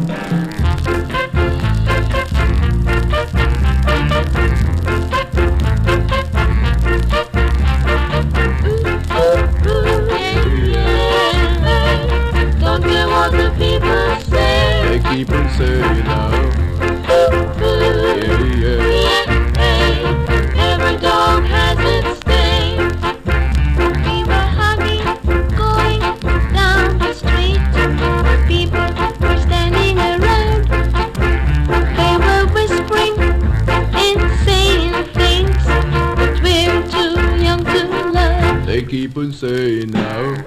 Keep on saying now. Every dog has its day. We were hugging, going down the street. People were standing around. They were whispering and saying things, but we're too young to love. They keep on saying now.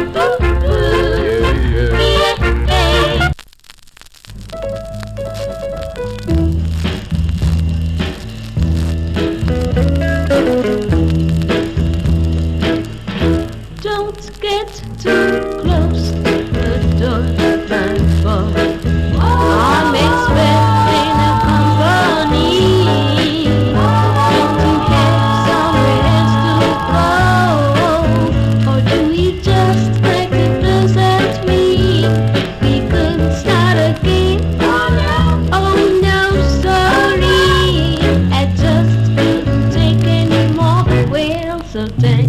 Don't get too close, the door's burned for. I'm expecting a company. Don't you have somewhere else to go? Or do we just like the blues at me? We could start again. Oh no, sorry. I just couldn't take any more. Well, so then